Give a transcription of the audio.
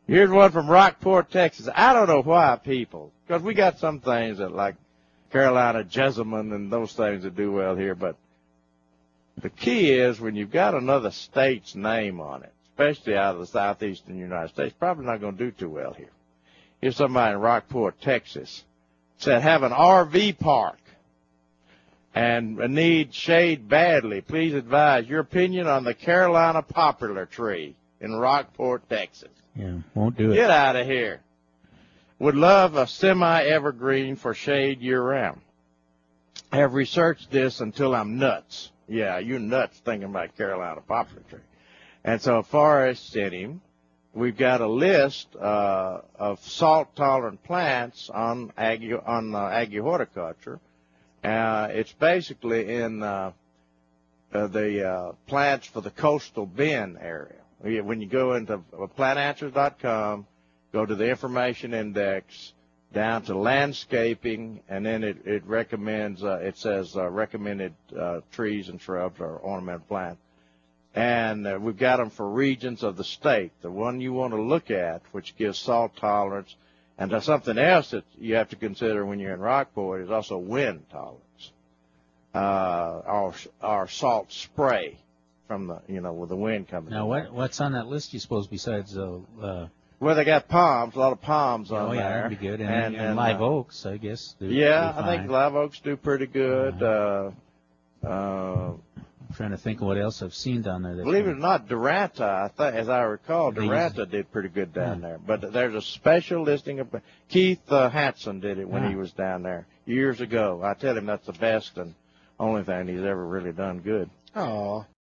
Here's one from Rockport, Texas. I don't know why people, because we got some things that like Carolina Jessamine and those things that do well here, but the key is when you've got another state's name on it, especially out of the southeastern United States, probably not going to do too well here. Here's somebody in Rockport, Texas, said, have an RV park and need shade badly. Please advise your opinion on the Carolina poplar tree in Rockport, Texas. Yeah, won't do it. Get out of here. Would love a semi-evergreen for shade year-round. Have researched this until I'm nuts. Yeah, you're nuts thinking about Carolina poplar tree. And so Forrest sent him. We've got a list of salt-tolerant plants on Aggie horticulture. It's basically in the plants for the coastal bend area. When you go into plantanswers.com, go to the information index, down to landscaping, and then it recommends, it says recommended trees and shrubs or ornamental plants. And we've got them for regions of the state. The one you want to look at, which gives salt tolerance, and there's something else that you have to consider when you're in Rockport is also wind tolerance, or salt spray from the, with the wind coming. Now, what's on that list, you suppose, besides well, they got palms, a lot of palms on there. Oh, yeah, that'd be good. And live oaks, I guess. I think live oaks do pretty good. I'm trying to think of what else I've seen down there. Believe it or not, Duranta, as I recall, Duranta did pretty good down there. But there's a special listing of Keith Hansen did it when he was down there years ago. I tell him that's the best and only thing he's ever really done good. Oh.